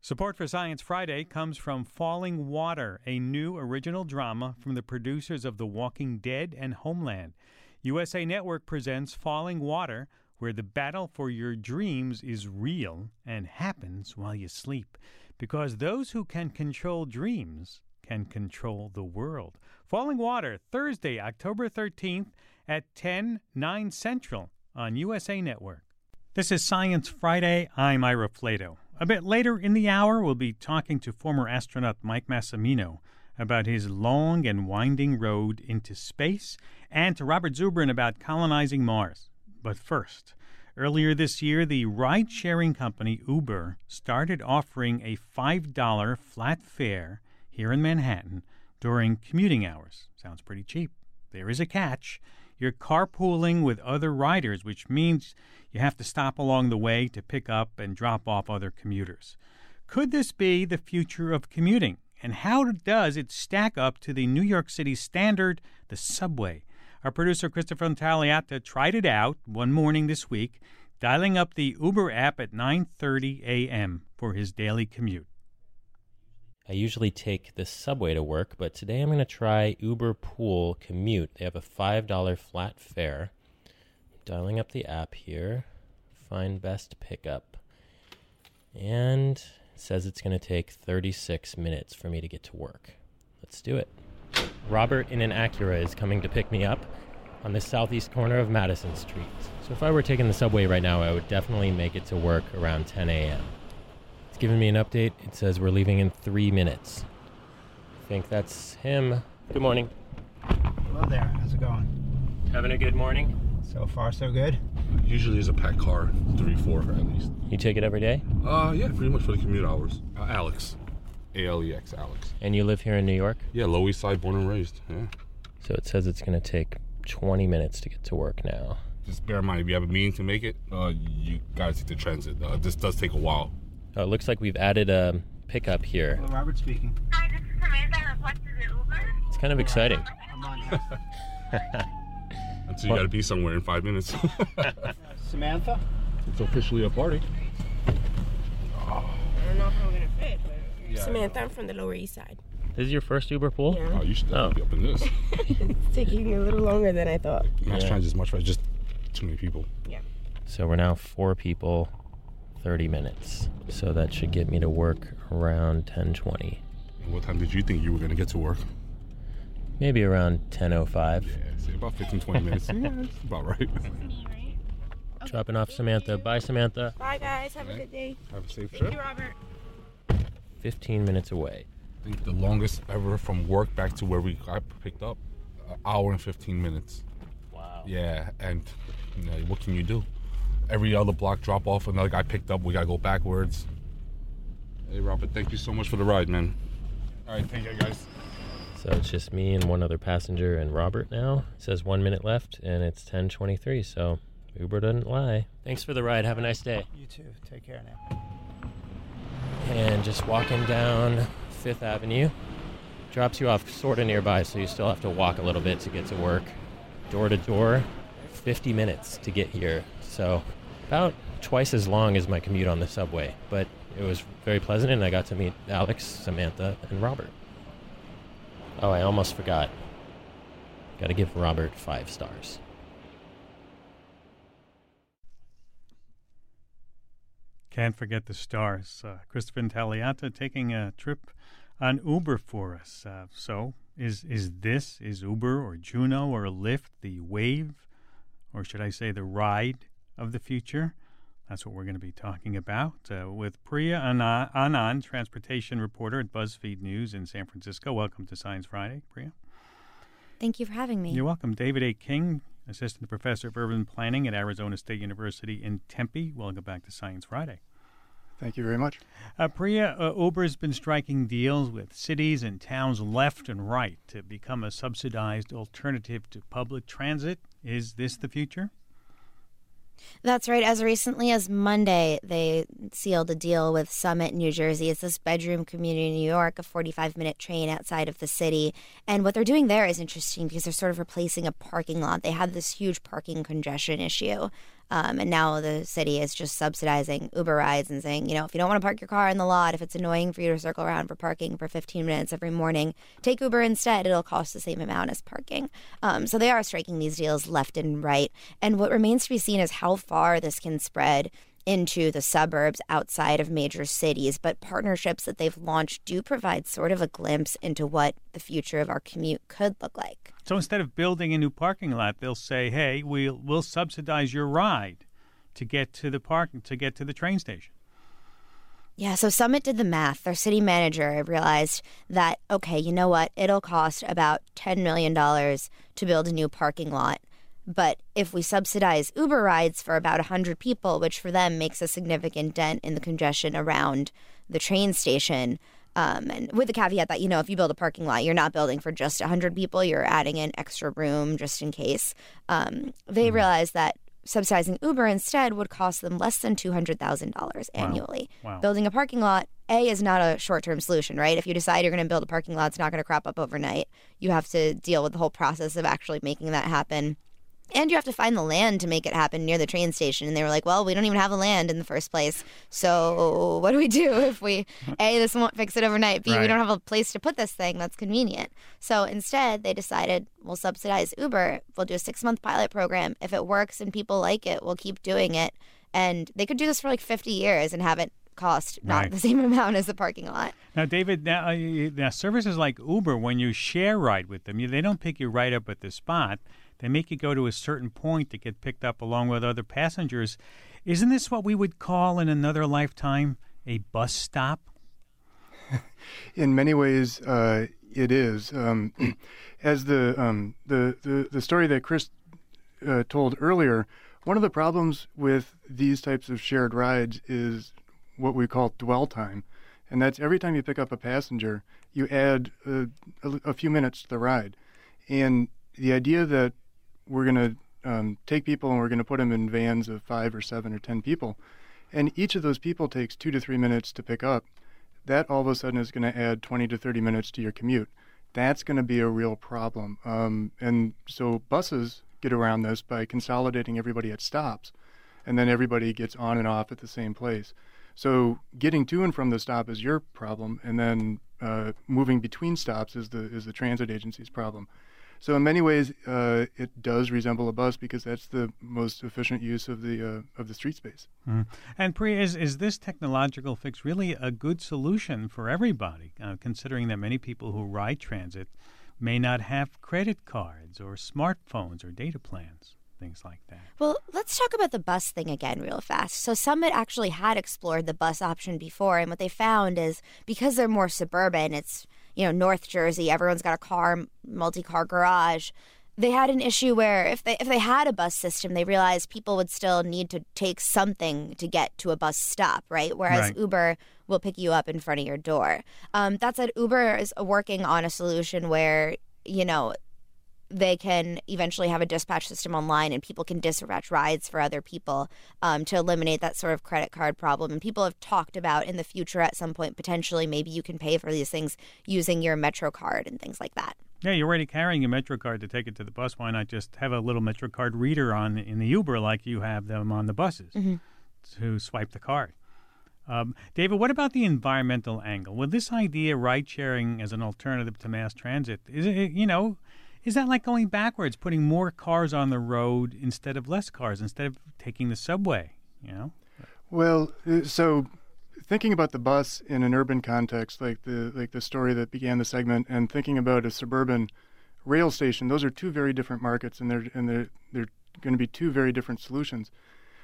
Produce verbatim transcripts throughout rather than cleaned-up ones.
Support for Science Friday comes from Falling Water, a new original drama from the producers of The Walking Dead and Homeland. U S A Network presents Falling Water, where the battle for your dreams is real and happens while you sleep. Because those who can control dreams can control the world. Falling Water, Thursday, October thirteenth at ten, nine Central on U S A Network. This is Science Friday. I'm Ira Flato. A bit later in the hour, we'll be talking to former astronaut Mike Massimino about his long and winding road into space, and to Robert Zubrin about colonizing Mars. But first, earlier this year, the ride-sharing company Uber started offering a five dollars flat fare here in Manhattan during commuting hours. Sounds pretty cheap. There is a catch. You're carpooling with other riders, which means you have to stop along the way to pick up and drop off other commuters. Could this be the future of commuting? And how does it stack up to the New York City standard, the subway? Our producer, Christopher Intagliata, tried it out one morning this week, dialing up the Uber app at nine thirty a.m. for his daily commute. I usually take the subway to work, but today I'm going to try Uber Pool Commute. They have a five dollars flat fare. Dialing up the app here, find best pickup. And it says it's going to take thirty-six minutes for me to get to work. Let's do it. Robert in an Acura is coming to pick me up on the southeast corner of Madison Street. So if I were taking the subway right now, I would definitely make it to work around ten a.m. It's giving me an update. It says we're leaving in three minutes. I think that's him. Good morning. Hello there. How's it going? Having a good morning? So far, so good. Usually it's a packed car, three, four at least. You take it every day? Uh, yeah, pretty much for the commute hours. Uh, Alex. A L E X, Alex. And you live here in New York? Yeah, Lower East Side, born and raised, yeah. So it says it's going to take twenty minutes to get to work now. Just bear in mind, if you have a meeting to make it, uh, you gotta take the transit. Uh, this does take a while. Oh, it looks like we've added a pickup here. Hello, Robert speaking. Hi, this is Samantha. I requested an Uber. It's kind of exciting. I'm on. Until you gotta be somewhere in five minutes. Samantha? It's officially a party. I don't know if I'm going to fit, but... Yeah. Samantha, I'm from the Lower East Side. This is your first Uber pool? Yeah. Oh, you should definitely Oh. be up in this. It's taking a little longer than I thought. Mass Yeah. transit is much faster, just too many people. Yeah. So we're now four people, thirty minutes. So that should get me to work around ten twenty. And what time did you think you were gonna get to work? Maybe around ten oh five. Yeah, say about fifteen, twenty minutes. Yeah, that's about right. Me, right? Dropping off Samantha. Bye, Samantha. Bye, guys. Have a good day. Have a safe Thank trip. you, Robert. fifteen minutes away. I think the longest ever from work back to where we got picked up, an hour and fifteen minutes. Wow. Yeah, and you know, what can you do? Every other block drop off, another guy picked up, we gotta go backwards. Hey Robert, thank you so much for the ride, man. All right, take care, guys. So it's just me and one other passenger and Robert now. It says one minute left and it's ten twenty-three, so Uber doesn't lie. Thanks for the ride. Have a nice day. You too. Take care now. And just walking down Fifth Avenue. Drops you off sort of nearby, so you still have to walk a little bit to get to work. Door to door, fifty minutes to get here. So about twice as long as my commute on the subway. But it was very pleasant, and I got to meet Alex, Samantha, and Robert. Oh, I almost forgot. Got to give Robert five stars. Can't forget the stars. Uh, Christopher Intagliata taking a trip on Uber for us. Uh, so, is is this, is Uber or Juno or Lyft the wave, or should I say the ride of the future? That's what we're going to be talking about uh, with Priya Anand, transportation reporter at BuzzFeed News in San Francisco. Welcome to Science Friday, Priya. Thank you for having me. You're welcome. David A. King, assistant professor of urban planning at Arizona State University in Tempe. Welcome back to Science Friday. Thank you very much. Uh, Priya, uh, Uber's been striking deals with cities and towns left and right to become a subsidized alternative to public transit. Is this the future? That's right. As recently as Monday, they sealed a deal with Summit, New Jersey. It's this bedroom community in New York, a forty-five minute train outside of the city. And what they're doing there is interesting because they're sort of replacing a parking lot. They had this huge parking congestion issue Um, and now the city is just subsidizing Uber rides and saying, you know, if you don't want to park your car in the lot, if it's annoying for you to circle around for parking for fifteen minutes every morning, take Uber instead. It'll cost the same amount as parking. Um, so they are striking these deals left and right. And what remains to be seen is how far this can spread into the suburbs outside of major cities. But partnerships that they've launched do provide sort of a glimpse into what the future of our commute could look like. So instead of building a new parking lot, they'll say, hey, we'll, we'll subsidize your ride to get to the parking, to get to the train station. Yeah, so Summit did the math. Their city manager realized that, okay, you know what? It'll cost about ten million dollars to build a new parking lot. But if we subsidize Uber rides for about one hundred people, which for them makes a significant dent in the congestion around the train station, um, and with the caveat that, you know, if you build a parking lot, you're not building for just one hundred people, you're adding in extra room just in case. Um, they mm-hmm. realized that subsidizing Uber instead would cost them less than two hundred thousand dollars annually. Wow. Wow. Building a parking lot, A, is not a short-term solution, right? If you decide you're going to build a parking lot, it's not going to crop up overnight. You have to deal with the whole process of actually making that happen. And you have to find the land to make it happen near the train station. And they were like, well, we don't even have the land in the first place. So what do we do if we, A, this won't fix it overnight, B, right. we don't have a place to put this thing that's convenient. So instead, they decided we'll subsidize Uber. We'll do a six-month pilot program. If it works and people like it, we'll keep doing it. And they could do this for like fifty years and have it cost not right. the same amount as the parking lot. Now, David, now, now services like Uber, when you share ride with them, you, they don't pick you right up at the spot. They make you go to a certain point to get picked up along with other passengers. Isn't this what we would call in another lifetime a bus stop? In many ways, uh, it is. Um, as the, um, the the the story that Chris uh, told earlier, one of the problems with these types of shared rides is what we call dwell time, and that's every time you pick up a passenger, you add a, a, a few minutes to the ride, and the idea that we're going to um, take people and we're going to put them in vans of five or seven or ten people, and each of those people takes two to three minutes to pick up. That all of a sudden is going to add twenty to thirty minutes to your commute. That's going to be a real problem. Um, and so buses get around this by consolidating everybody at stops, and then everybody gets on and off at the same place. So getting to and from the stop is your problem, and then uh, moving between stops is the is the transit agency's problem. So in many ways, uh, it does resemble a bus because that's the most efficient use of the uh, of the street space. Mm. And Priya, is is this technological fix really a good solution for everybody, uh, considering that many people who ride transit may not have credit cards or smartphones or data plans, things like that? Well, let's talk about the bus thing again real fast. So Summit actually had explored the bus option before, and what they found is because they're more suburban, it's you know, North Jersey, everyone's got a car, multi-car garage. They had an issue where if they if they had a bus system, they realized people would still need to take something to get to a bus stop, right? Whereas right. Uber will pick you up in front of your door. Um, that said, Uber is working on a solution where, you know, they can eventually have a dispatch system online and people can dispatch rides for other people um, to eliminate that sort of credit card problem. And people have talked about in the future at some point, potentially, maybe you can pay for these things using your Metro card and things like that. Yeah, you're already carrying a Metro card to take it to the bus. Why not just have a little Metro card reader on in the Uber like you have them on the buses mm-hmm. to swipe the card? Um, David, what about the environmental angle? With this idea, ride sharing as an alternative to mass transit, is it, you know, is that like going backwards, putting more cars on the road instead of less cars, instead of taking the subway, you know? Well, so thinking about the bus in an urban context, like the like the story that began the segment, and thinking about a suburban rail station, those are two very different markets, and they're and they're they're going to be two very different solutions.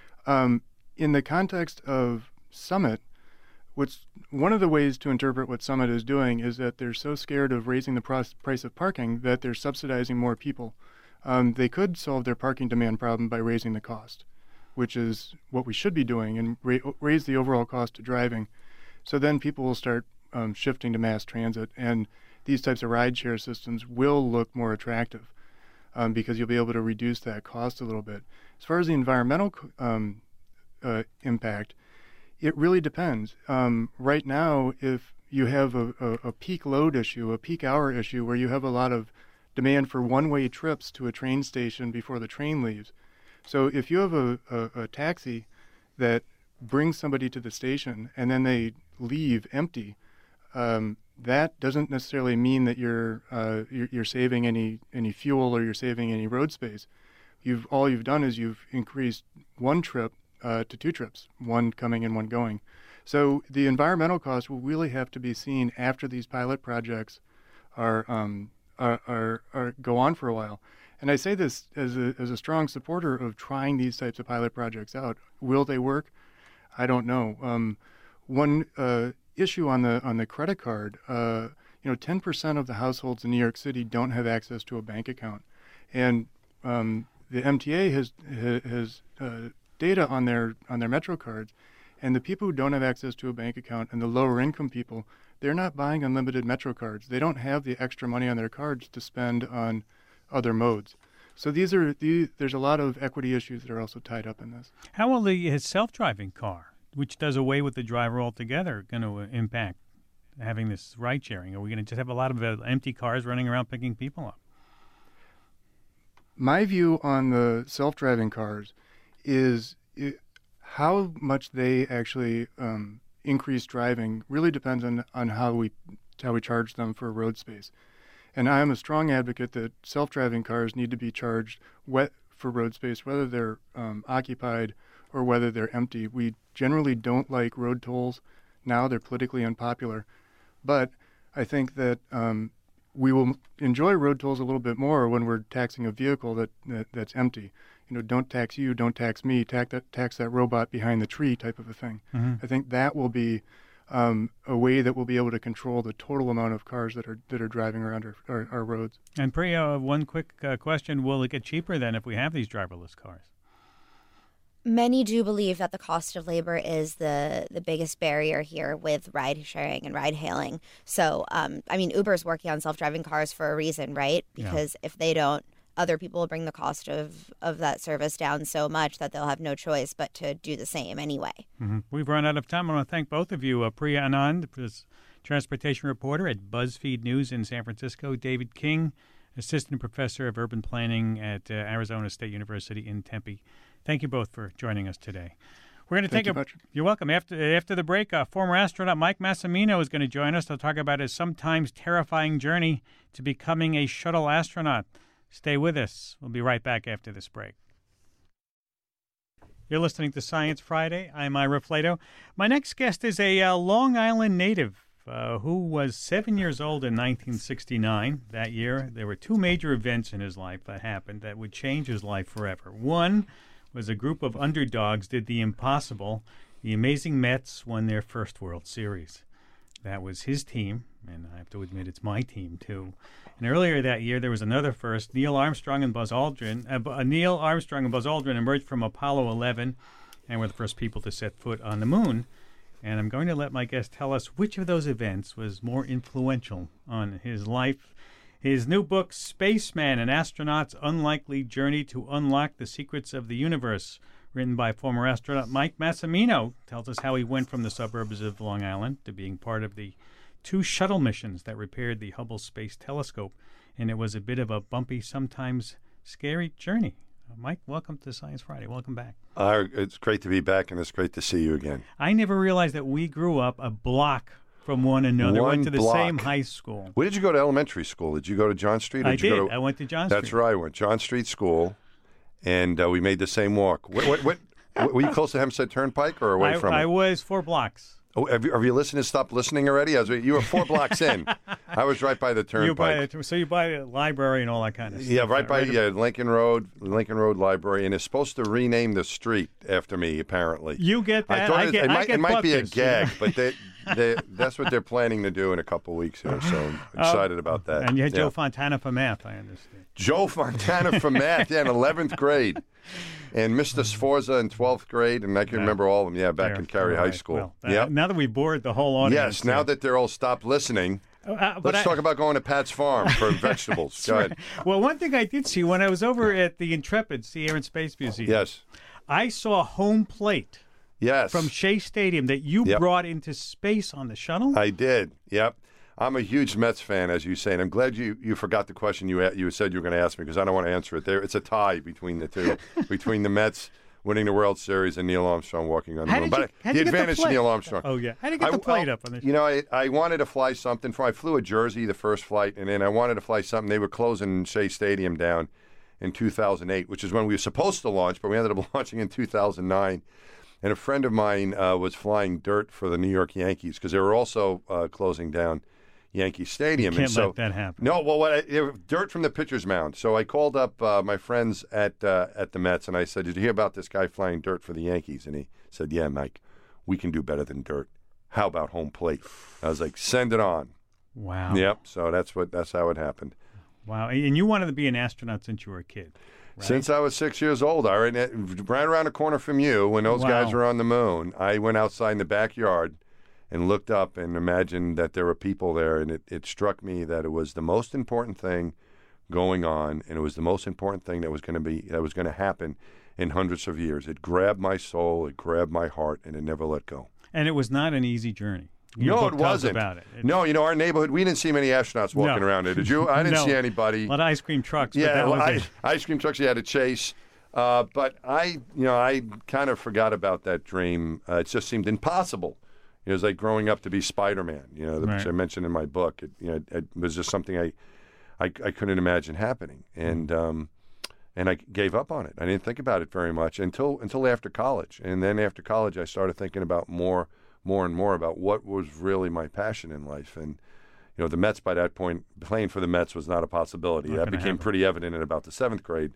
Um, in the context of Summit, what's one of the ways to interpret what Summit is doing is that they're so scared of raising the price price of parking that they're subsidizing more people. Um, they could solve their parking demand problem by raising the cost, which is what we should be doing, and ra- raise the overall cost of driving. So then people will start um, shifting to mass transit, and these types of rideshare systems will look more attractive um, because you'll be able to reduce that cost a little bit. As far as the environmental um, uh, impact, it really depends. Um, right now, if you have a, a, a peak load issue, a peak hour issue, where you have a lot of demand for one-way trips to a train station before the train leaves, So if you have a, a, a taxi that brings somebody to the station and then they leave empty, um, that doesn't necessarily mean that you're, uh, you're you're saving any any fuel or you're saving any road space. You've all you've done is you've increased one trip uh, to two trips, one coming and one going. So the environmental costs will really have to be seen after these pilot projects are um, are, are are go on for a while. And I say this as a as a strong supporter of trying these types of pilot projects out. Will they work? I don't know. Um, one uh, issue on the on the credit card, uh, you know, ten percent of the households in New York City don't have access to a bank account, and um, the M T A has has uh, data on their on their Metro cards, and the people who don't have access to a bank account and the lower income people, they're not buying unlimited Metro cards. They don't have the extra money on their cards to spend on other modes. So these are the, there's a lot of equity issues that are also tied up in this. How will the uh, self-driving car, which does away with the driver altogether, going to uh, impact having this ride sharing? Are we going to just have a lot of uh, empty cars running around picking people up? My view on the self-driving cars is it, how much they actually um, increase driving really depends on, on how we how we charge them for road space. And I am a strong advocate that self-driving cars need to be charged wet for road space, whether they're um, occupied or whether they're empty. We generally don't like road tolls now. They're politically unpopular. But I think that um, we will enjoy road tolls a little bit more when we're taxing a vehicle that, that that's empty. You know, don't tax you, don't tax me, tax that, tax that robot behind the tree type of a thing. Mm-hmm. I think that will be Um, a way that we'll be able to control the total amount of cars that are that are driving around our, our, our roads. And Priya, one quick uh, question: will it get cheaper then if we have these driverless cars? Many do believe that the cost of labor is the, the biggest barrier here with ride sharing and ride hailing. So, um, I mean, Uber's working on self-driving cars for a reason, right? Because yeah. if they don't, other people will bring the cost of, of that service down so much that they'll have no choice but to do the same anyway. Mm-hmm. We've run out of time. I want to thank both of you. Uh, Priya Anand, transportation reporter at BuzzFeed News in San Francisco. David King, assistant professor of urban planning at uh, Arizona State University in Tempe. Thank you both for joining us today. We're going to take you, a. Patrick. You're welcome. After after the break, uh, former astronaut Mike Massimino is going to join us to talk about his sometimes terrifying journey to becoming a shuttle astronaut. Stay with us. We'll be right back after this break. You're listening to Science Friday. I'm Ira Flato. My next guest is a uh, Long Island native uh, who was seven years old in nineteen sixty-nine. That year, there were two major events in his life that happened that would change his life forever. One was a group of underdogs did the impossible. The Amazing Mets won their first World Series. That was his team, and I have to admit it's my team, too. And earlier that year, there was another first. Neil Armstrong and Buzz Aldrin. Uh, Neil Armstrong and Buzz Aldrin emerged from Apollo eleven and were the first people to set foot on the moon. And I'm going to let my guest tell us which of those events was more influential on his life. His new book, Spaceman, An Astronaut's Unlikely Journey to Unlock the Secrets of the Universe, written by former astronaut Mike Massimino, tells us how he went from the suburbs of Long Island to being part of the two shuttle missions that repaired the Hubble Space Telescope. And it was a bit of a bumpy, sometimes scary journey. Uh, Mike, welcome to Science Friday. Welcome back. Uh, it's great to be back, and it's great to see you again. I never realized that we grew up a block from one another. One went to the block. same high school. Where did you go to elementary school? Did you go to John Street? Or I did. You did. Go to... I went to John That's Street. right. I went John Street School, and uh, we made the same walk. What, what, what, were you close to Hempstead Turnpike or away I, from I it? was four blocks. Oh, have, you, have your listeners stopped listening already? I was, you were four blocks in. I was right by the You Turnpike. buy, so you buy a library and all that kind of stuff. Yeah, right by right? yeah, Lincoln Road, Lincoln Road Library, and it's supposed to rename the street after me, apparently. You get that. I thought I it, get, it I might, get it might be a buckers, gag, you know? but they, they, that's what they're planning to do in a couple of weeks here, so I'm excited about that. And you had yeah. Joe Fontana for math, I understand. Joe Fontana for math, yeah, in eleventh grade. And Mister Sforza in twelfth grade, and I can Yeah. remember all of them, yeah, back There, in Cary all High right. School. Well, uh, yep. Now that we bored the whole audience. Yes, now here. that they're all stopped listening, Uh, but let's I- talk about going to Pat's Farm for vegetables. Go ahead. Well, one thing I did see when I was over at the Intrepid Sea Air and Space Museum, Yes, I saw home plate yes. from Shea Stadium that you Yep. brought into space on the shuttle. I did, yep. I'm a huge Mets fan, as you say, and I'm glad you, you forgot the question you you said you were going to ask me because I don't want to answer it. There, it's a tie between the two, between the Mets winning the World Series and Neil Armstrong walking on the How moon. did you- But how'd the you get the advantage to plate? Neil Armstrong. Oh, yeah. How did you get I- the plate well, up on the You know, I, I wanted to fly something. For I flew a Jersey the first flight, and then I wanted to fly something. They were closing Shea Stadium down in two thousand eight, which is when we were supposed to launch, but we ended up launching in two thousand nine. And a friend of mine uh, was flying dirt for the New York Yankees because they were also uh, closing down Yankee Stadium. You can't and so, let that happen. No, well, what I, it, was dirt from the pitcher's mound. So I called up uh, my friends at uh, at the Mets, and I said, "Did you hear about this guy flying dirt for the Yankees?" And he said, "Yeah, Mike, we can do better than dirt. How about home plate?" I was like, "Send it on." Wow. Yep. So that's what that's how it happened. Wow. And you wanted to be an astronaut since you were a kid. Right? Since I was six years old, I ran it- right around the corner from you when those Wow. guys were on the moon. I went outside in the backyard and looked up and imagined that there were people there, and it, it struck me that it was the most important thing going on, and it was the most important thing that was going to be that was going to happen in hundreds of years. It grabbed my soul, it grabbed my heart, and it never let go. And it was not an easy journey. Your No, book it tells wasn't. About it. It- No, you know, our neighborhood, we didn't see many astronauts walking No. around there. Did you? I didn't No. see anybody. A lot of ice cream trucks. But Yeah, that was well, it. I, ice cream trucks you had to chase. Uh, but I, you know, I kind of forgot about that dream. Uh, it just seemed impossible. It was like growing up to be Spider-Man, you know, which Right. I mentioned in my book. It, you know, it was just something I, I, I couldn't imagine happening, and um, and I gave up on it. I didn't think about it very much until until after college, and then after college, I started thinking about more, more and more about what was really my passion in life, and. You know, the Mets by that point, playing for the Mets was not a possibility. Not that gonna became happen. pretty evident in about the seventh grade.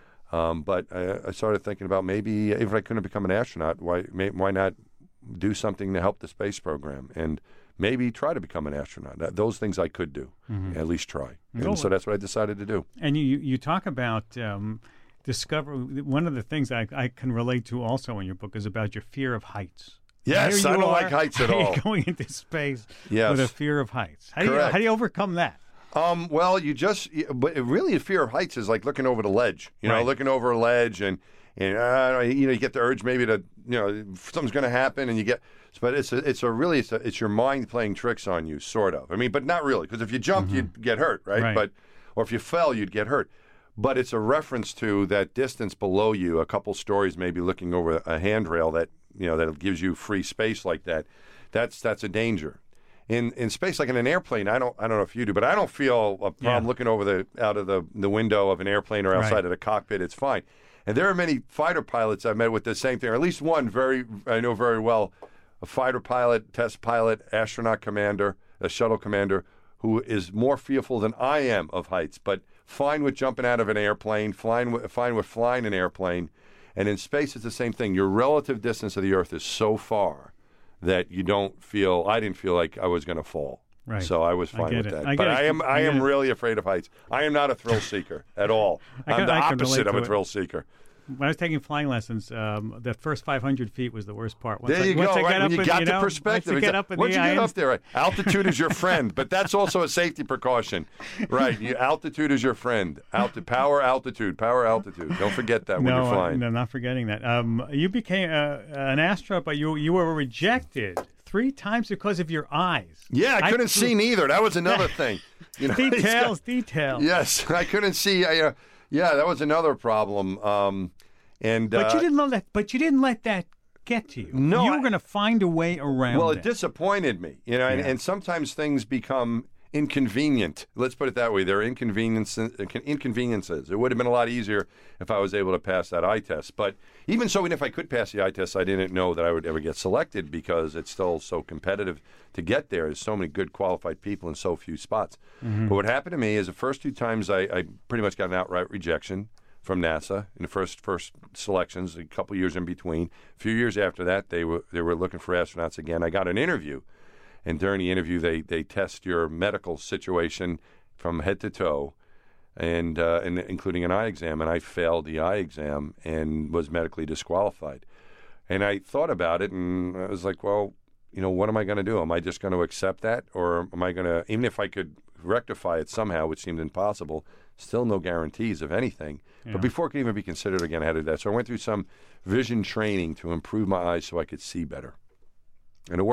Um, but I, I started thinking about maybe if I couldn't become an astronaut, why may, why not do something to help the space program and maybe try to become an astronaut. That, those things I could do, at least try. And Oh. so that's what I decided to do. And you, you talk about um, discover. One of the things I, I can relate to also in your book is about your fear of heights. Yes, Here I you don't are, like heights at you're all. Going into space Yes. with a fear of heights. How do you Correct. how do you overcome that? Um, well, you just, you- but really, the fear of heights is like looking over the ledge. You know, Right. looking over a ledge, and and uh, you know, you get the urge maybe to, you know, something's going to happen, and you get. But it's a, it's a really, it's, a, it's your mind playing tricks on you, sort of. I mean, but not really, because if you jumped, you'd get hurt, right? Right. But or if you fell, you'd get hurt. But it's a reference to that distance below you, a couple stories, maybe looking over a handrail that you know that gives you free space like that. That's that's a danger. In in space, like in an airplane, I don't I don't know if you do, but I don't feel a problem Yeah. looking over the out of the, the window of an airplane or outside Right. of the cockpit. It's fine. And there are many fighter pilots I've met with the same thing, or at least one very I know very well, a fighter pilot, test pilot, astronaut commander, a shuttle commander, who is more fearful than I am of heights, but fine with jumping out of an airplane, fine with, fine with flying an airplane. And in space, it's the same thing. Your relative distance of the Earth is so far that you don't feel. I didn't feel like I was going to fall. Right. So I was I fine get with it. that. I but get it. I am I I get am it. really afraid of heights. I am not a thrill seeker at all. I I'm can- the I can relate opposite of to a it. thrill seeker. When I was taking flying lessons, um, the first five hundred feet was the worst part. Once There I, you once go. I Right got when up you in, got you the know, perspective. Once you get Exactly. up in Once the you get I- up there, right? Altitude is your friend, but that's also a safety precaution, right? You, altitude is your friend. Alti- power, altitude, power, altitude. Don't forget that when no, you're uh, flying. no, not forgetting that. Um, you became uh, an astronaut, but you you were rejected three times because of your eyes. Yeah, I couldn't see neither. That was another thing. You know, Details, details. Yes, I couldn't see. I, uh, yeah, that was another problem. Um, and But uh, you didn't let that. But you didn't let that get to you. No, you were I- going to find a way around. Well, it. it disappointed me, you know, and, Yeah. and sometimes things become inconvenient. Let's put it that way. They're inconveniences. Inconveniences. It would have been a lot easier if I was able to pass that eye test. But even so, even if I could pass the eye test, I didn't know that I would ever get selected because it's still so competitive to get there. There's so many good qualified people in so few spots. But what happened to me is the first two times I, I pretty much got an outright rejection from NASA in the first first selections, a couple years in between. A few years after that, they were they were looking for astronauts again. I got an interview. And during the interview, they, they test your medical situation from head to toe, and, uh, and including an eye exam. And I failed the eye exam and was medically disqualified. And I thought about it, and I was like, well, you know, what am I going to do? Am I just going to accept that? Or am I going to, even if I could rectify it somehow, which seemed impossible, still no guarantees of anything. Yeah. But before it could even be considered again, I had to do that. So I went through some vision training to improve my eyes so I could see better. And it worked.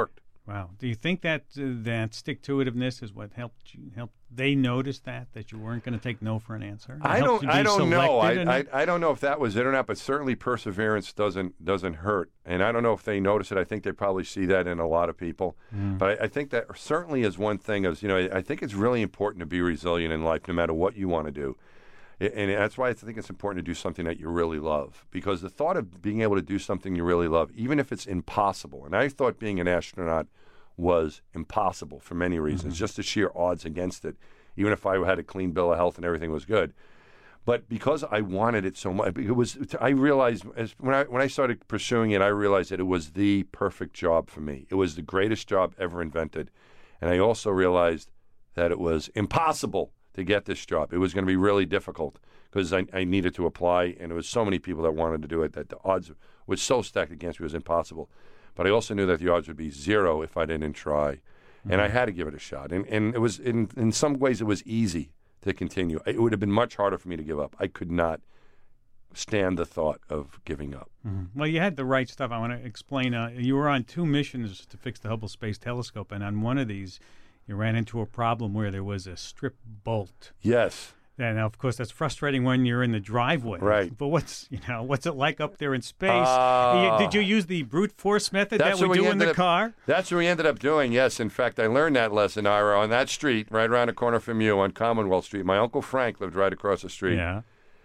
Wow. Do you think that uh, that stick-to-itiveness is what helped you? Helped they notice that that you weren't going to take no for an answer? It I helped don't. you be I don't know. selected I, in I it? I don't know if that was it or not, but certainly perseverance doesn't doesn't hurt. And I don't know if they notice it. I think they probably see that in a lot of people. Mm. But I, I think that certainly is one thing. Is you know I think it's really important to be resilient in life, no matter what you want to do. And that's why I think it's important to do something that you really love, because the thought of being able to do something you really love, even if it's impossible, and I thought being an astronaut was impossible for many reasons, Mm-hmm. just the sheer odds against it, even if I had a clean bill of health and everything was good. But because I wanted it so much, it was, I realized as, when I when I started pursuing it, I realized that it was the perfect job for me. It was the greatest job ever invented. And I also realized that it was impossible to get this job. It was going to be really difficult because I, I needed to apply, and there was so many people that wanted to do it that the odds were so stacked against me, it was impossible. But I also knew that the odds would be zero if I didn't try. Mm-hmm. And I had to give it a shot. And and it was in, in some ways it was easy to continue. It would have been much harder for me to give up. I could not stand the thought of giving up. Mm-hmm. Well, you had the right stuff. I want to explain. Uh, you were on two missions to fix the Hubble Space Telescope, and on one of these, you ran into a problem where there was a strip bolt. Yes. And of course, that's frustrating when you're in the driveway. Right. But what's you know what's it like up there in space? Uh, you, did you use the brute force method That's that what we we do in the ended up- car? That's what we ended up doing, yes. In fact, I learned that lesson, Ira, on that street right around the corner from you on Commonwealth Street. My Uncle Frank lived right across the street. Yeah.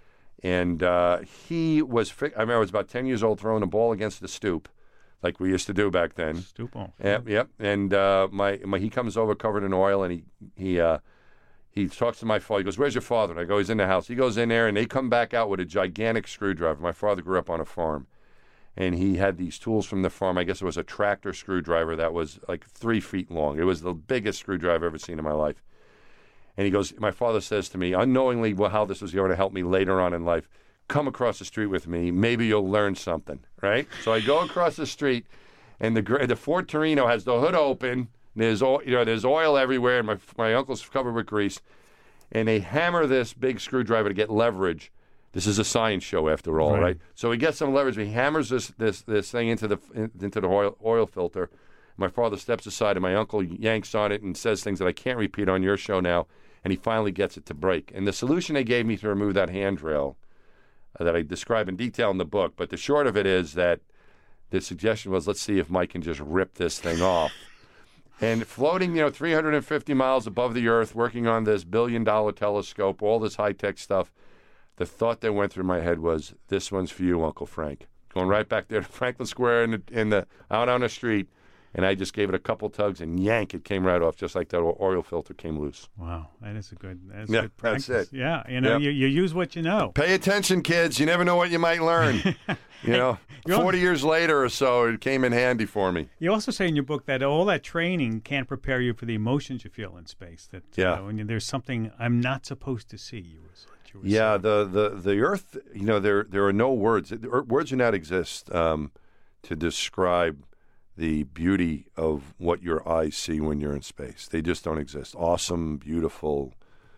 And uh, he was, fi- I remember I was about ten years old throwing a ball against the stoop, like we used to do back then. Stoop ball. Yep, yep. And uh, my, my he comes over covered in oil, and he he uh, he talks to my father. He goes, "Where's your father?" And I go, "He's in the house." He goes in there, and they come back out with a gigantic screwdriver. My father grew up on a farm, and he had these tools from the farm. I guess it was a tractor screwdriver that was like three feet long. It was the biggest screwdriver I've ever seen in my life. And he goes, my father says to me, unknowingly, well, how this was going to help me later on in life, "Come across the street with me. Maybe you'll learn something," right? So I go across the street, and the the Ford Torino has the hood open. There's oil, you know, there's oil everywhere, and my my uncle's covered with grease. And they hammer this big screwdriver to get leverage. This is a science show, after all, right? right? So he gets some leverage. He hammers this this this thing into the into the oil oil filter. My father steps aside, and my uncle yanks on it and says things that I can't repeat on your show now. And he finally gets it to break. And the solution they gave me to remove that handrail uh, that I describe in detail in the book, but the short of it is that the suggestion was, let's see if Mike can just rip this thing off. And floating, you know, three hundred fifty miles above the Earth, working on this billion-dollar telescope, all this high-tech stuff, the thought that went through my head was, this one's for you, Uncle Frank. Going right back there to Franklin Square in the, in the out on the street. And I just gave it a couple tugs, and yank, it came right off, just like that oil filter came loose. Wow, that is a good, that's Yeah, good practice. that's it. Yeah, you know, Yep. you, you use what you know. Pay attention, kids. You never know what you might learn. You know, you're forty years later or so, it came in handy for me. You also say in your book that all that training can't prepare you for the emotions you feel in space. That Yeah. you know, and there's something I'm not supposed to see. You was what you were Yeah, saying. the, the, the Earth, you know, there there are no words. Words do not exist um, to describe the beauty of what your eyes see when you're in space. They just don't exist. Awesome, beautiful.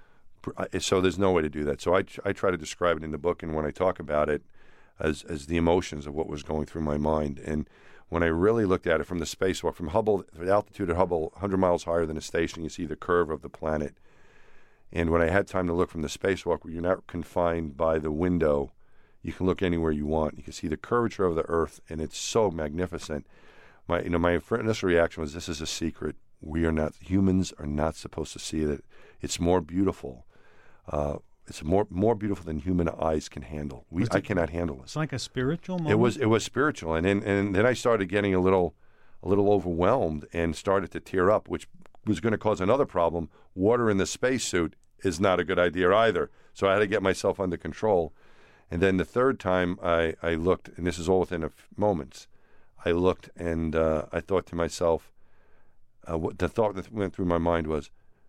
So there's no way to do that. So I, I try to describe it in the book, and when I talk about it, as as the emotions of what was going through my mind. And when I really looked at it from the spacewalk, from Hubble, the altitude at Hubble, one hundred miles higher than the station, you see the curve of the planet. And when I had time to look from the spacewalk, where you're not confined by the window, you can look anywhere you want. You can see the curvature of the Earth, and it's so magnificent. My, you know, my initial reaction was, this is a secret. We are not, humans are not supposed to see it. It's more beautiful. Uh, it's more more beautiful than human eyes can handle. We, I cannot handle it. It's like a spiritual moment. It was it was spiritual, and then and then I started getting a little a little overwhelmed and started to tear up, which was going to cause another problem. Water in the spacesuit is not a good idea either. So I had to get myself under control. And then the third time I, I looked, and this is all within a f- moments. I looked and uh, I thought to myself, uh, what the thought that went through my mind was,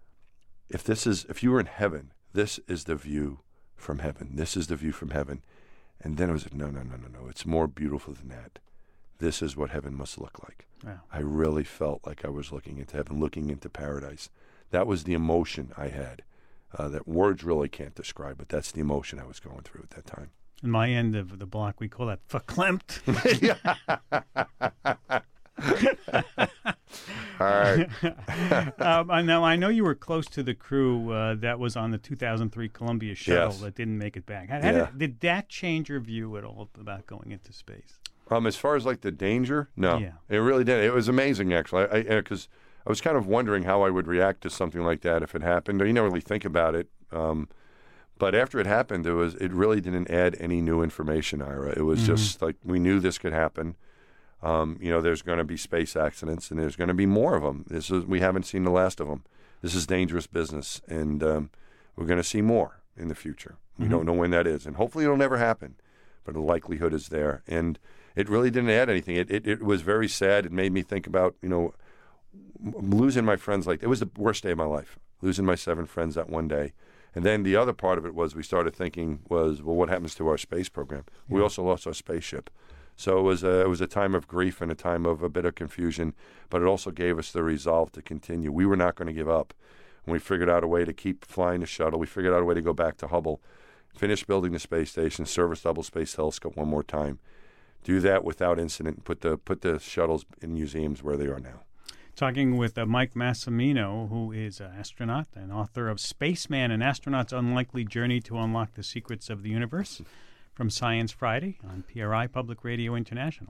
if this is, if you were in heaven, this is the view from heaven. This is the view from heaven. And then I was like, no, no, no, no, no. It's more beautiful than that. This is what heaven must look like. Wow. I really felt like I was looking into heaven, looking into paradise. That was the emotion I had uh, that words really can't describe, but that's the emotion I was going through at that time. In my end of the block, we call that verklempt. All right. um, I know. I know you were close to the crew uh, that was on the two thousand three Columbia shuttle Yes. that didn't make it back. How, how Yeah. did, did that change your view at all about going into space? Um, as far as like the danger, no, Yeah. it really did. It was amazing, actually. I because I, I was kind of wondering how I would react to something like that if it happened. You never really think about it. Um, but after it happened, it was it really didn't add any new information, Ira. It was just like we knew this could happen. Um, you know, there's going to be space accidents, and there's going to be more of them. This is we haven't seen the last of them. This is dangerous business, and um, we're going to see more in the future. We don't know when that is, and hopefully it'll never happen, but the likelihood is there. And it really didn't add anything. It, it it was very sad. It made me think about, you know, m- losing my friends. Like, it was the worst day of my life, losing my seven friends that one day. And then the other part of it was we started thinking was, well, what happens to our space program? We also lost our spaceship. So it was a, it was a time of grief and a time of a bit of confusion, but it also gave us the resolve to continue. We were not going to give up. And we figured out a way to keep flying the shuttle. We figured out a way to go back to Hubble, finish building the space station, service the Hubble Space Telescope one more time, do that without incident, put the put the shuttles in museums where they are now. Talking with uh, Mike Massimino, who is an astronaut and author of Spaceman, An Astronaut's Unlikely Journey to Unlock the Secrets of the Universe, from Science Friday on P R I Public Radio International.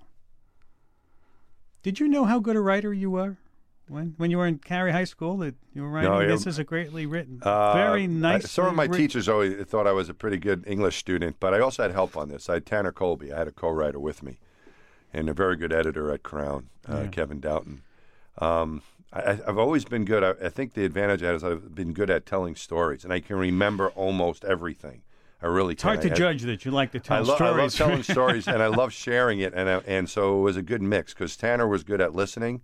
Did you know how good a writer you were when when you were in Cary High School? That you were writing, No, yeah. this is a greatly written, Uh, very I- nice. some of my teachers always thought I was a pretty good English student, but I also had help on this. I had Tanner Colby. I had a co-writer with me, and a very good editor at Crown, uh, Yeah. Kevin Doughton. Um, I, I've always been good. I, I think the advantage I had is I've been good at telling stories, and I can remember almost everything. I really It's can. hard to I had- judge that you like to tell I, lo- I stories. love telling stories, and I love sharing it, and I, and so it was a good mix because Tanner was good at listening,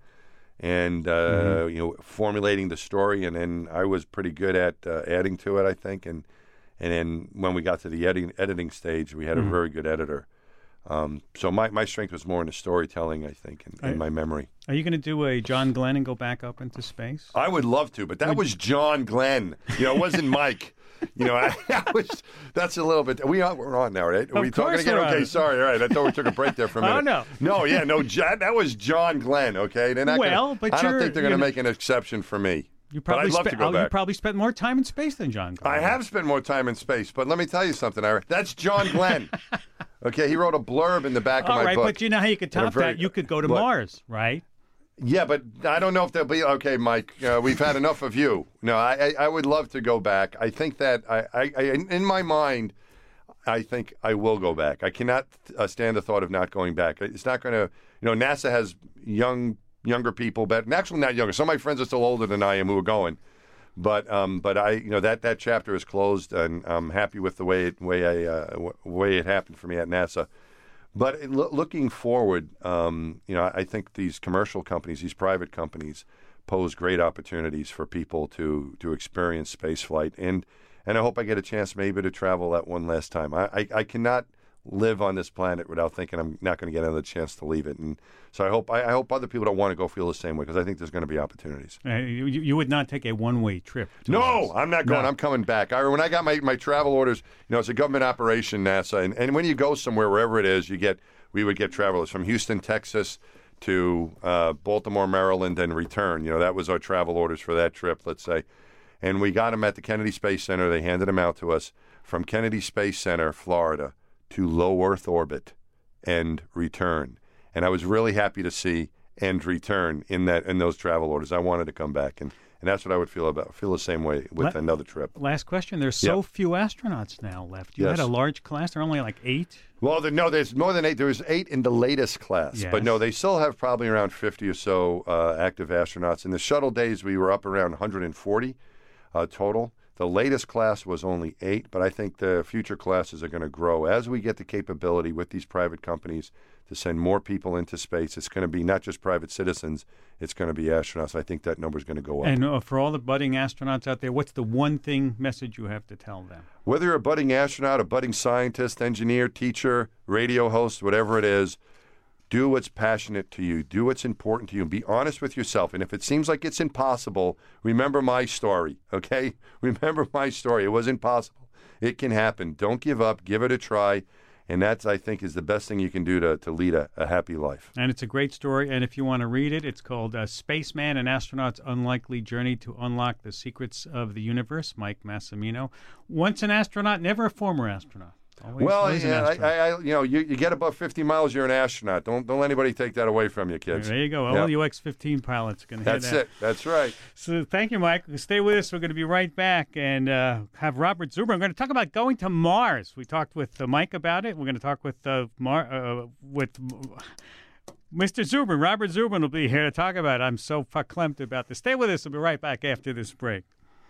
and uh, Mm-hmm. you know, formulating the story, and then I was pretty good at uh, adding to it, I think, and and then when we got to the editing editing stage, we had Mm-hmm. a very good editor. Um, so my, my strength was more in the storytelling, I think, and, and I- my memory. Are you going to do a John Glenn and go back up into space? I would love to, but that was John Glenn. You know, it wasn't Mike. You know, I, I was. That's a little bit. We on, we're on now, right? Are Of we talking course again? we're Okay, on. sorry. All right, I thought we took a break there for a minute. Oh, no. no, yeah, no. John, that was John Glenn. Okay, they're not Well, gonna, but I don't you're- think they're going to you're- make an exception for me. You but probably I'd love spe- to go oh, back. you probably spent more time in space than John Glenn. I have spent more time in space, but let me tell you something, Ira. That's John Glenn. Okay, he wrote a blurb in the back of All my right, book. but you know how you could And I'm top very- that? You could go to What? Mars, right? Yeah, but I don't know if they'll be okay, Mike. Uh, we've had enough of you. No, I, I, I would love to go back. I think that I, I, I, in my mind, I think I will go back. I cannot uh, stand the thought of not going back. It's not going to. You know, NASA has young, younger people, but actually not younger. Some of my friends are still older than I am who are going. But um, but I, you know, that, that chapter is closed, and I'm happy with the way it way I uh, w- way it happened for me at NASA. But lo- looking forward, um, you know, I, I think these commercial companies, these private companies, pose great opportunities for people to to experience space flight, and and I hope I get a chance maybe to travel that one last time. I I, I cannot live on this planet without thinking I'm not going to get another chance to leave it, and so I hope I, I hope other people don't want to go feel the same way because I think there's going to be opportunities. Uh, you, you would not take a one-way trip. To No, Mars. I'm not going. No. I'm coming back. I, when I got my, my travel orders, you know, it's a government operation, NASA, and, and when you go somewhere, wherever it is, you get we would get travelers from Houston, Texas, to uh, Baltimore, Maryland, and return. You know, that was our travel orders for that trip, let's say. And we got them at the Kennedy Space Center. They handed them out to us from Kennedy Space Center, Florida, to low Earth orbit and return. And I was really happy to see and return in that in those travel orders. I wanted to come back, and, and that's what I would feel about feel the same way with Let- another trip. Last question. There's so Yep. few astronauts now left. You Yes. had a large class. There are only like eight. Well, there, no, there's more than eight. There was eight in the latest class, Yes. but no, they still have probably around fifty or so uh, active astronauts. In the shuttle days, we were up around one hundred forty uh, total. The latest class was only eight, but I think the future classes are going to grow as we get the capability with these private companies to send more people into space. It's going to be not just private citizens; it's going to be astronauts. I think that number is going to go up. And uh, for all the budding astronauts out there, what's the one thing message you have to tell them? Whether you're a budding astronaut, a budding scientist, engineer, teacher, radio host, whatever it is, do what's passionate to you. Do what's important to you. And be honest with yourself. And if it seems like it's impossible, remember my story, okay? Remember my story. It was impossible. It can happen. Don't give up. Give it a try. And that's, I think, is the best thing you can do to, to lead a, a happy life. And it's a great story. And if you want to read it, it's called uh, Spaceman, An Astronaut's Unlikely Journey to Unlock the Secrets of the Universe, Mike Massimino. Once an astronaut, never a former astronaut. Always, well, always yeah, an I, I, you know, you, you get above fifty miles, you're an astronaut. Don't don't let anybody take that away from you, kids. There you go. Yep. All you X fifteen pilots can hear That's that. it. That's right. So thank you, Mike. Stay with us. We're going to be right back and uh, have Robert Zubrin. We're going to talk about going to Mars. We talked with uh, Mike about it. We're going to talk with uh, Mar- uh, with Mister Zubrin. Robert Zubrin will be here to talk about it. I'm so verklempt about this. Stay with us. We'll be right back after this break.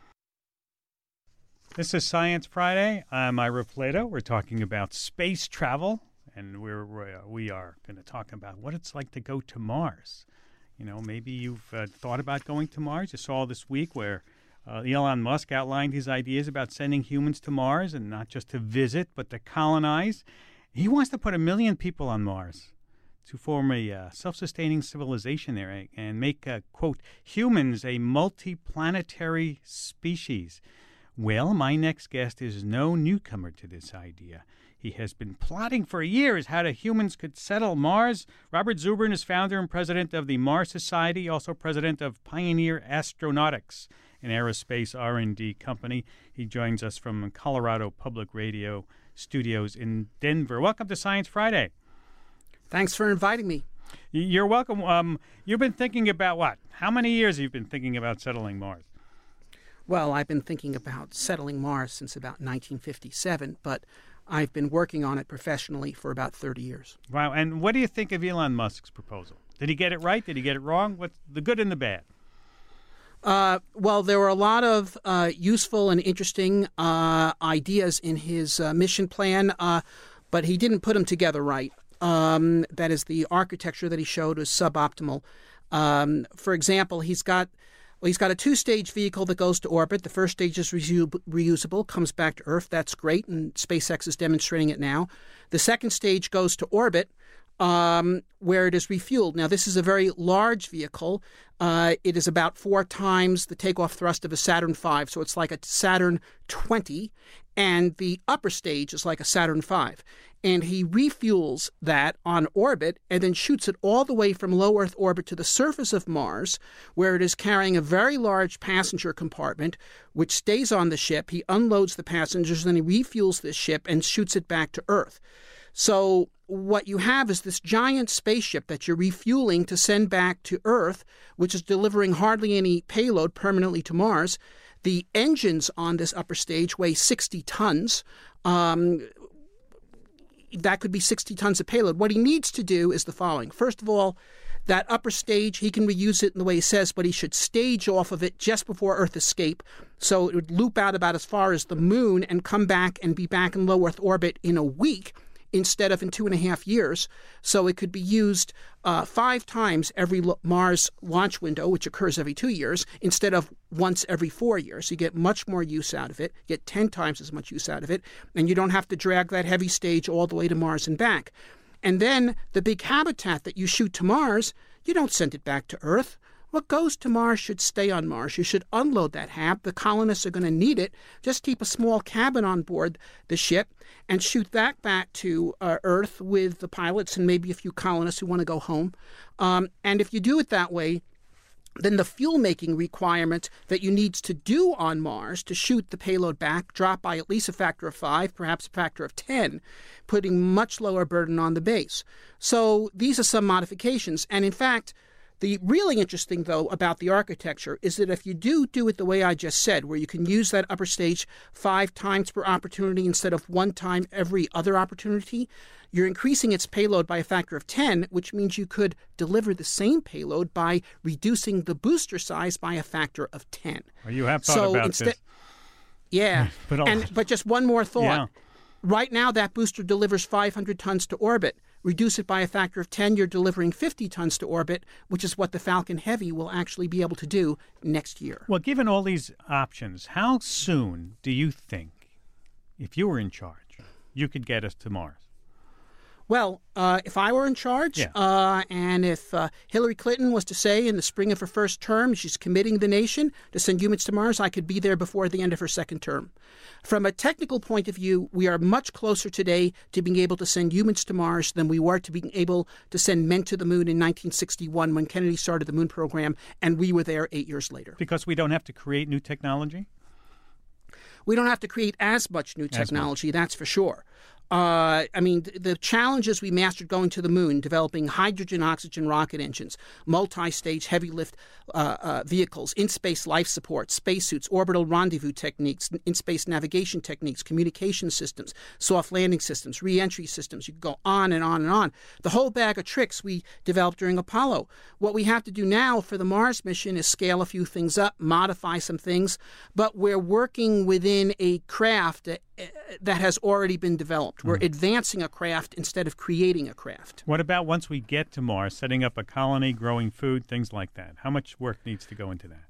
This is Science Friday. I'm Ira Plato. We're talking about space travel, and we're uh, we are going to talk about what it's like to go to Mars. You know, maybe you've uh, thought about going to Mars. You saw this week where uh, Elon Musk outlined his ideas about sending humans to Mars, and not just to visit, but to colonize. He wants to put a million people on Mars to form a uh, self-sustaining civilization there and make, uh, quote, humans a multi-planetary species. Well, my next guest is no newcomer to this idea. He has been plotting for years how the humans could settle Mars. Robert Zubrin is founder and president of the Mars Society, also president of Pioneer Astronautics, an aerospace R and D company. He joins us from Colorado Public Radio studios in Denver. Welcome to Science Friday. Thanks for inviting me. You're welcome. Um, you've been thinking about what? How many years have you been thinking about settling Mars? Well, I've been thinking about settling Mars since about nineteen fifty-seven, but I've been working on it professionally for about thirty years. Wow. And what do you think of Elon Musk's proposal? Did he get it right? Did he get it wrong? What's the good and the bad? Uh, well, there were a lot of uh, useful and interesting uh, ideas in his uh, mission plan, uh, but he didn't put them together right. Um, that is, the architecture that he showed was suboptimal. Um, for example, he's got Well, he's got a two-stage vehicle that goes to orbit. The first stage is reu- reusable, comes back to Earth. That's great, and SpaceX is demonstrating it now. The second stage goes to orbit, um, where it is refueled. Now, this is a very large vehicle. Uh, it is about four times the takeoff thrust of a Saturn five, so it's like a Saturn twenty, and the upper stage is like a Saturn five. And he refuels that on orbit and then shoots it all the way from low Earth orbit to the surface of Mars, where it is carrying a very large passenger compartment, which stays on the ship. He unloads the passengers, then he refuels this ship and shoots it back to Earth. So what you have is this giant spaceship that you're refueling to send back to Earth, which is delivering hardly any payload permanently to Mars. The engines on this upper stage weigh sixty tons. Um, that could be sixty tons of payload. What he needs to do is the following. First of all, that upper stage, he can reuse it in the way he says, but he should stage off of it just before Earth escape. So it would loop out about as far as the moon and come back and be back in low Earth orbit in a week instead of in two and a half years. So it could be used uh, five times every Mars launch window, which occurs every two years, instead of once every four years. You get much more use out of it, you get ten times as much use out of it, and you don't have to drag that heavy stage all the way to Mars and back. And then the big habitat that you shoot to Mars, you don't send it back to Earth. What goes to Mars should stay on Mars. You should unload that hab. The colonists are going to need it. Just keep a small cabin on board the ship and shoot that back to uh, Earth with the pilots and maybe a few colonists who want to go home. Um, and if you do it that way, then the fuel-making requirement that you need to do on Mars to shoot the payload back drop by at least a factor of five, perhaps a factor of ten, putting much lower burden on the base. So these are some modifications. And in fact, the really interesting, though, about the architecture is that if you do do it the way I just said, where you can use that upper stage five times per opportunity instead of one time every other opportunity, you're increasing its payload by a factor of ten, which means you could deliver the same payload by reducing the booster size by a factor of ten. Well, you have thought so about instead, this. Yeah. but, and, but just one more thought. Yeah. Right now, that booster delivers five hundred tons to orbit. Reduce it by a factor of ten, you're delivering fifty tons to orbit, which is what the Falcon Heavy will actually be able to do next year. Well, given all these options, how soon do you think, if you were in charge, you could get us to Mars? Well, uh, if I were in charge, Yeah. uh, and if uh, Hillary Clinton was to say in the spring of her first term she's committing the nation to send humans to Mars, I could be there before the end of her second term. From a technical point of view, we are much closer today to being able to send humans to Mars than we were to being able to send men to the moon in nineteen sixty-one when Kennedy started the moon program, and we were there eight years later. Because we don't have to create new technology? We don't have to create as much new technology, that's for sure. Uh, I mean, th- the challenges we mastered going to the moon, developing hydrogen-oxygen rocket engines, multi-stage heavy-lift uh, uh, vehicles, in-space life support, spacesuits, orbital rendezvous techniques, in-space navigation techniques, communication systems, soft landing systems, re-entry systems. You can go on and on and on. The whole bag of tricks we developed during Apollo. What we have to do now for the Mars mission is scale a few things up, modify some things, but we're working within a craft that, that has already been developed. We're advancing a craft instead of creating a craft. What about once we get to Mars, setting up a colony, growing food, things like that? How much work needs to go into that?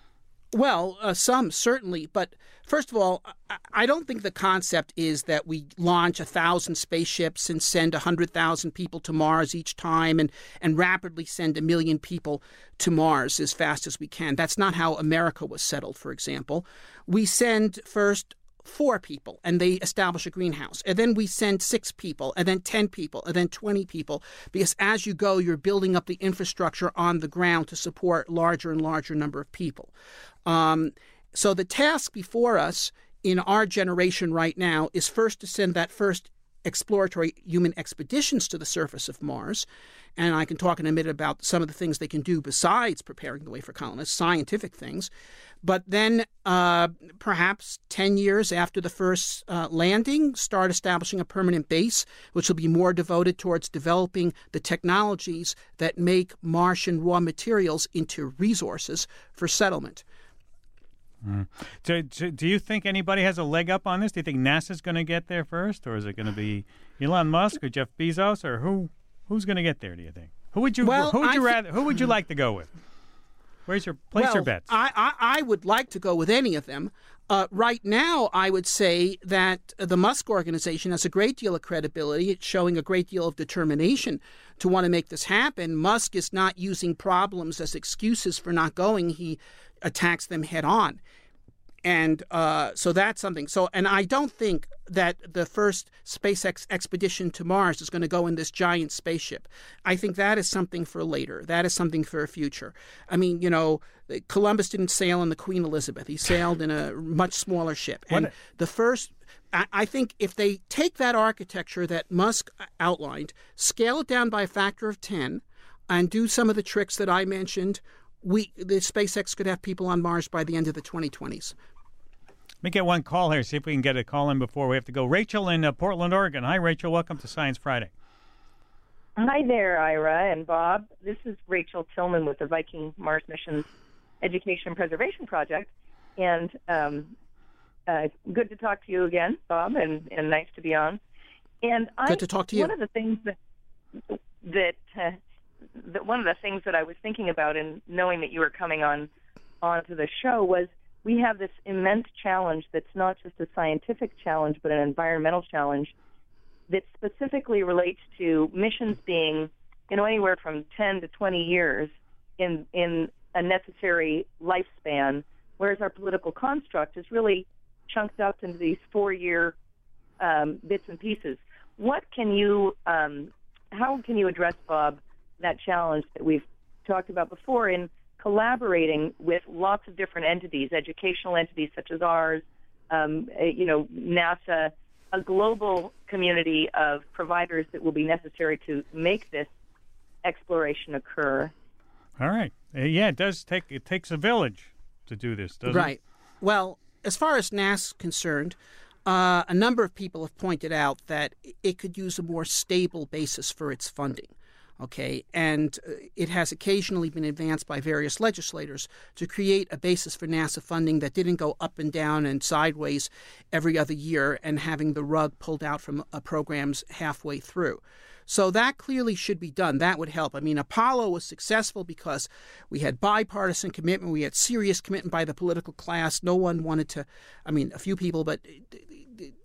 Well, uh, some certainly, but first of all, I, I don't think the concept is that we launch a thousand spaceships and send a hundred thousand people to Mars each time, and and rapidly send a million people to Mars as fast as we can. That's not how America was settled, for example. We send first four people, and they establish a greenhouse. And then we send six people, and then ten people, and then twenty people, because as you go, you're building up the infrastructure on the ground to support larger and larger number of people. Um, so the task before us in our generation right now is first to send that first exploratory human expeditions to the surface of Mars. And I can talk in a minute about some of the things they can do besides preparing the way for colonists, scientific things. But then uh, perhaps ten years after the first uh, landing, start establishing a permanent base, which will be more devoted towards developing the technologies that make Martian raw materials into resources for settlement. Mm. Do, do, do you think anybody has a leg up on this? Do you think NASA's going to get there first, or is it going to be Elon Musk or Jeff Bezos, or who who's going to get there? Do you think? Who would you well, who would you th- rather who would you like to go with? Where's your place well, your bets? I, I I would like to go with any of them. Uh, right now, I would say that the Musk organization has a great deal of credibility. It's showing a great deal of determination to want to make this happen. Musk is not using problems as excuses for not going. He attacks them head on. And uh, so that's something. So, and I don't think that the first SpaceX expedition to Mars is going to go in this giant spaceship. I think that is something for later. That is something for a future. I mean, you know, Columbus didn't sail in the Queen Elizabeth. He sailed in a much smaller ship. And the first, I, I think if they take that architecture that Musk outlined, scale it down by a factor of ten, and do some of the tricks that I mentioned, we the SpaceX could have people on Mars by the end of the twenty twenties. Let me get one call here, see if we can get a call in before we have to go. Rachel in uh, Portland, Oregon. Hi, Rachel. Welcome to Science Friday. Hi there, Ira and Bob. This is Rachel Tillman with the Viking Mars Missions Education and Preservation Project. And um, uh, good to talk to you again, Bob, and, and nice to be on. And I, good to talk to you. One of the things that that, uh, that one of the things that I was thinking about in knowing that you were coming on onto the show was we have this immense challenge that's not just a scientific challenge, but an environmental challenge that specifically relates to missions being, you know, anywhere from ten to twenty years in in a necessary lifespan, whereas our political construct is really chunked up into these four-year um, bits and pieces. What can you, um, how can you address, Bob, that challenge that we've talked about before in collaborating with lots of different entities, educational entities such as ours, um, you know, NASA, a global community of providers that will be necessary to make this exploration occur? All right. Uh, yeah, it does take, it takes a village to do this, doesn't right. it? Right. Well, as far as NASA is concerned, uh, a number of people have pointed out that it could use a more stable basis for its funding. Okay, and it has occasionally been advanced by various legislators to create a basis for NASA funding that didn't go up and down and sideways every other year and having the rug pulled out from uh, programs halfway through. So that clearly should be done. That would help. I mean, Apollo was successful because we had bipartisan commitment. We had serious commitment by the political class. No one wanted to, I mean, a few people, but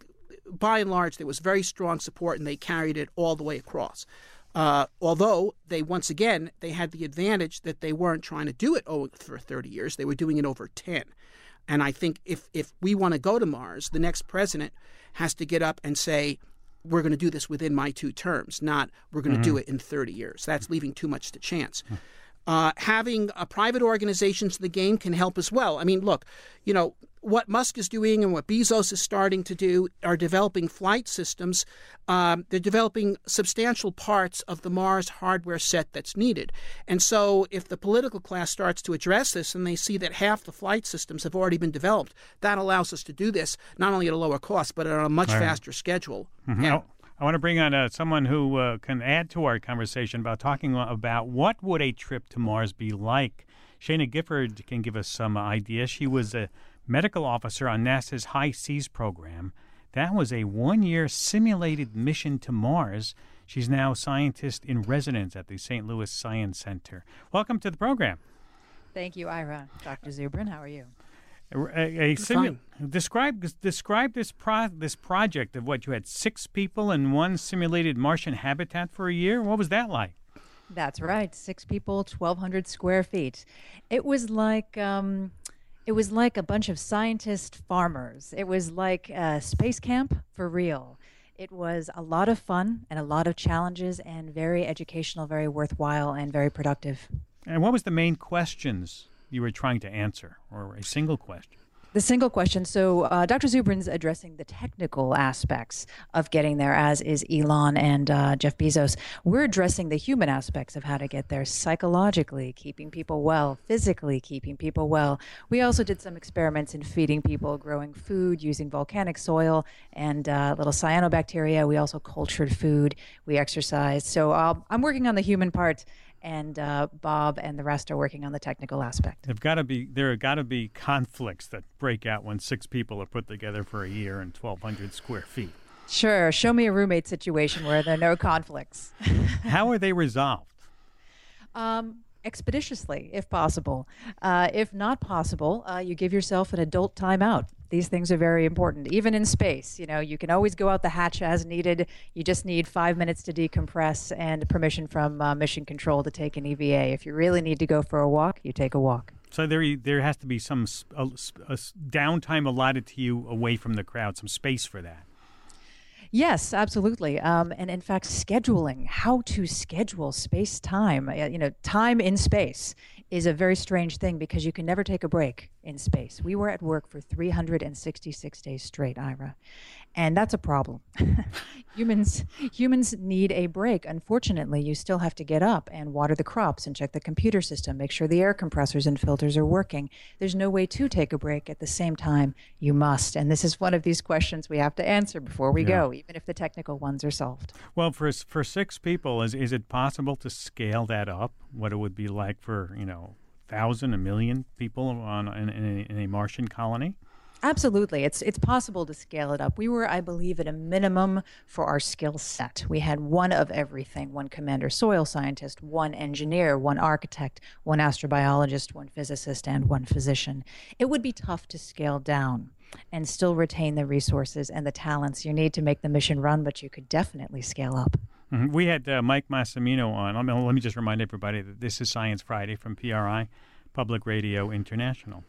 by and large, there was very strong support, and they carried it all the way across. Uh, although they, once again, they had the advantage that they weren't trying to do it for thirty years. They were doing it over ten. And I think if, if we want to go to Mars, the next president has to get up and say, we're going to do this within my two terms, not we're going to mm-hmm. do it in thirty years. That's leaving too much to chance. Mm-hmm. Uh, having a private organizations in the game can help as well. I mean, look, you know, what Musk is doing and what Bezos is starting to do are developing flight systems. Um, they're developing substantial parts of the Mars hardware set that's needed. And so if the political class starts to address this and they see that half the flight systems have already been developed, that allows us to do this not only at a lower cost, but on a much right. faster schedule. Mm-hmm. Yeah. I want to bring on uh, someone who uh, can add to our conversation about talking about what would a trip to Mars be like. Shana Gifford can give us some ideas. She was a medical officer on NASA's High Seas program. That was a one-year simulated mission to Mars. She's now scientist in residence at the Saint Louis Science Center. Welcome to the program. Thank you, Ira. Doctor Zubrin, how are you? A, a simu- describe describe this pro- this project of what you had six people in one simulated Martian habitat for a year. What was that like? That's right. Six people, twelve hundred square feet. It was like um, it was like a bunch of scientist farmers. It was like a space camp for real. It was a lot of fun and a lot of challenges and very educational, very worthwhile, and very productive. And what was the main questions you were trying to answer, or a single question? The single question. So uh, Doctor Zubrin's addressing the technical aspects of getting there, as is Elon and uh, Jeff Bezos. We're addressing the human aspects of how to get there, psychologically, keeping people well, physically keeping people well. We also did some experiments in feeding people, growing food, using volcanic soil and uh, little cyanobacteria. We also cultured food. We exercised. So uh, I'm working on the human part, and uh, Bob and the rest are working on the technical aspect. There've got to be there have got to be conflicts that break out when six people are put together for a year and twelve hundred square feet. Sure, show me a roommate situation where there are no conflicts. How are they resolved? Um, expeditiously, if possible. Uh, if not possible, uh, you give yourself an adult timeout. These things are very important. Even in space, you know, you can always go out the hatch as needed. You just need five minutes to decompress and permission from uh, mission control to take an E V A. If you really need to go for a walk, you take a walk. So there, there has to be some a, a downtime allotted to you away from the crowd, some space for that. Yes, absolutely. Um, and in fact, scheduling, how to schedule space-time, uh, you know, time in space is a very strange thing because you can never take a break in space. We were at work for three hundred sixty-six days straight, Ira, and that's a problem. humans humans need a break. Unfortunately, you still have to get up and water the crops and check the computer system, make sure the air compressors and filters are working. There's no way to take a break at the same time. You must, and this is one of these questions we have to answer before we yeah. go, even if the technical ones are solved. Well, for for six people, is is it possible to scale that up? What it would be like for, you know, thousand, a million people on in, in, a, in a Martian colony? Absolutely. It's it's possible to scale it up. We were, I believe, at a minimum for our skill set. We had one of everything, one commander soil scientist, one engineer, one architect, one astrobiologist, one physicist, and one physician. It would be tough to scale down and still retain the resources and the talents you need to make the mission run, but you could definitely scale up. Mm-hmm. We had uh, Mike Massimino on. I mean, let me just remind everybody that this is Science Friday from P R I, Public Radio International.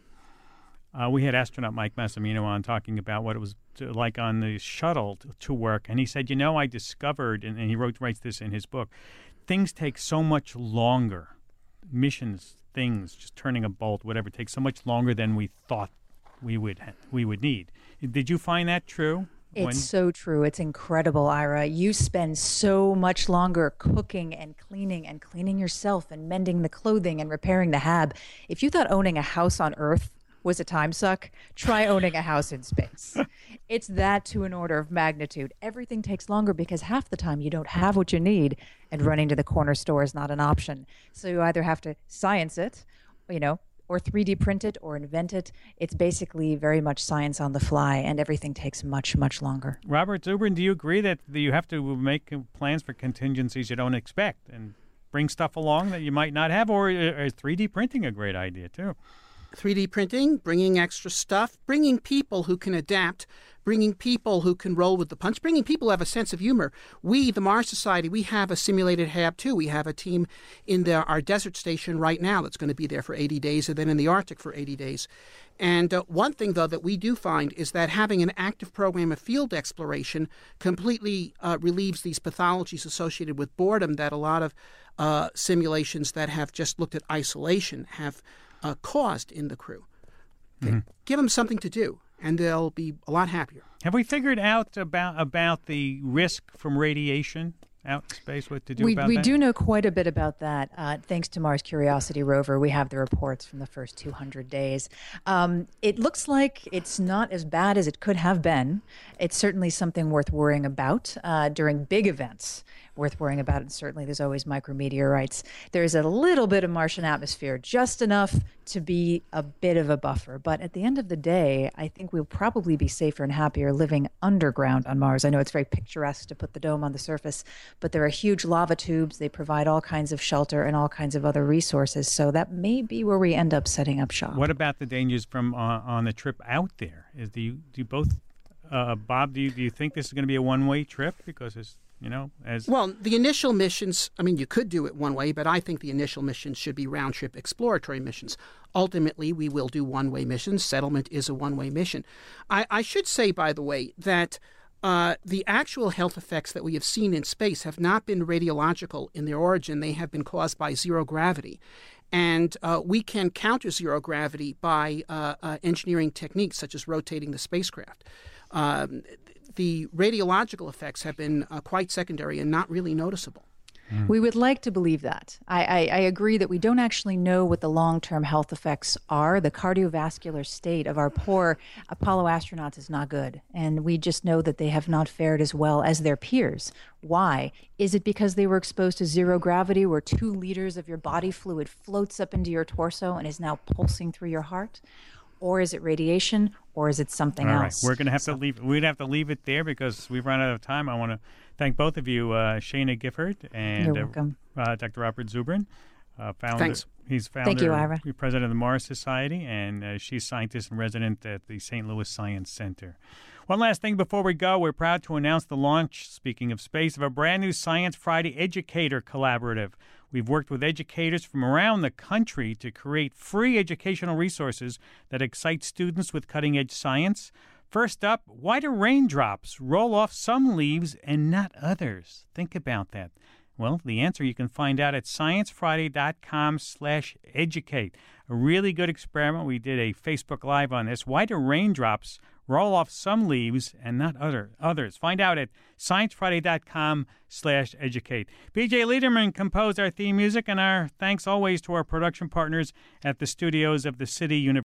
Uh, we had astronaut Mike Massimino on talking about what it was to, like on the shuttle to, to work. And he said, you know, I discovered, and, and he wrote writes this in his book, things take so much longer. Missions, things, just turning a bolt, whatever, takes so much longer than we thought we would we would need. Did you find that true? It's when... so true. It's incredible, Ira. You spend so much longer cooking and cleaning and cleaning yourself and mending the clothing and repairing the hab. If you thought owning a house on Earth was a time suck, try owning a house in space. It's that to an order of magnitude. Everything takes longer because half the time you don't have what you need, and running to the corner store is not an option. So you either have to science it, you know, or three D print it or invent it. It's basically very much science on the fly, and everything takes much, much longer. Robert Zubrin, do you agree that you have to make plans for contingencies you don't expect and bring stuff along that you might not have, or is three D printing a great idea too? three D printing, bringing extra stuff, bringing people who can adapt, bringing people who can roll with the punch, bringing people who have a sense of humor. We, the Mars Society, we have a simulated hab too. We have a team in the, our desert station right now that's going to be there for eighty days, and then in the Arctic for eighty days. And uh, one thing, though, that we do find is that having an active program of field exploration completely uh, relieves these pathologies associated with boredom that a lot of uh, simulations that have just looked at isolation have uh, caused in the crew. Mm-hmm. Give them something to do, and they'll be a lot happier. Have we figured out about about the risk from radiation out in space? What to do we, about we that? We do know quite a bit about that. Uh, thanks to Mars Curiosity rover, we have the reports from the first two hundred days. Um, it looks like it's not as bad as it could have been. It's certainly something worth worrying about uh, during big events. Worth worrying about, and certainly there's always micrometeorites. There's a little bit of Martian atmosphere, just enough to be a bit of a buffer. But at the end of the day, I think we'll probably be safer and happier living underground on Mars. I know it's very picturesque to put the dome on the surface, but there are huge lava tubes. They provide all kinds of shelter and all kinds of other resources. So that may be where we end up setting up shop. What about the dangers from uh, on the trip out there? Is do you do you both, uh, Bob? Do you do you think this is going to be a one-way trip because it's You know, as well, the initial missions, I mean, you could do it one way, but I think the initial missions should be round-trip exploratory missions. Ultimately, we will do one-way missions. Settlement is a one-way mission. I, I should say, by the way, that uh, the actual health effects that we have seen in space have not been radiological in their origin. They have been caused by zero gravity. And uh, we can counter zero gravity by uh, uh, engineering techniques such as rotating the spacecraft. Um, the radiological effects have been uh, quite secondary and not really noticeable. Mm. We would like to believe that. I, I, I agree that we don't actually know what the long-term health effects are. The cardiovascular state of our poor Apollo astronauts is not good, and we just know that they have not fared as well as their peers. Why? Is it because they were exposed to zero gravity, where two liters of your body fluid floats up into your torso and is now pulsing through your heart? Or is it radiation, or is it something All else? Right. We're going to have so. to leave. We'd have to leave it there because we've run out of time. I want to thank both of you, uh, Shana Gifford and You're welcome. Uh, uh, Doctor Robert Zubrin. Uh, founder, Thanks. He's founder, Thank you, Ira. president of the Mars Society, and uh, she's scientist and resident at the Saint Louis Science Center. One last thing before we go, we're proud to announce the launch, speaking of space, of a brand new Science Friday Educator Collaborative. We've worked with educators from around the country to create free educational resources that excite students with cutting-edge science. First up, why do raindrops roll off some leaves and not others? Think about that. Well, the answer you can find out at sciencefriday.com slash educate. A really good experiment. We did a Facebook Live on this. Why do raindrops roll off some leaves and not other others? Find out at sciencefriday.com slash educate. B J Liederman composed our theme music, and our thanks always to our production partners at the studios of the City University.